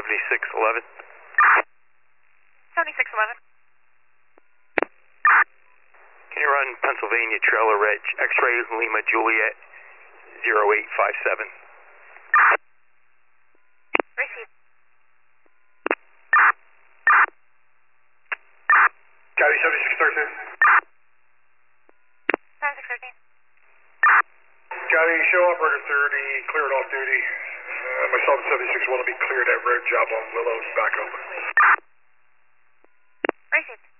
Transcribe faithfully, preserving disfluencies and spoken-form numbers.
seventy-six eleven. seventy-six eleven. Can you run Pennsylvania Trailer Reg X-Ray Lima Juliet zero eight five seven? Receive. Copy, seventy-six thirteen. seventy-six thirteen. Copy, show operator thirty, cleared off duty. Uh, myself and seventy-six want to be cleared at road job on Willow, back open. Receive.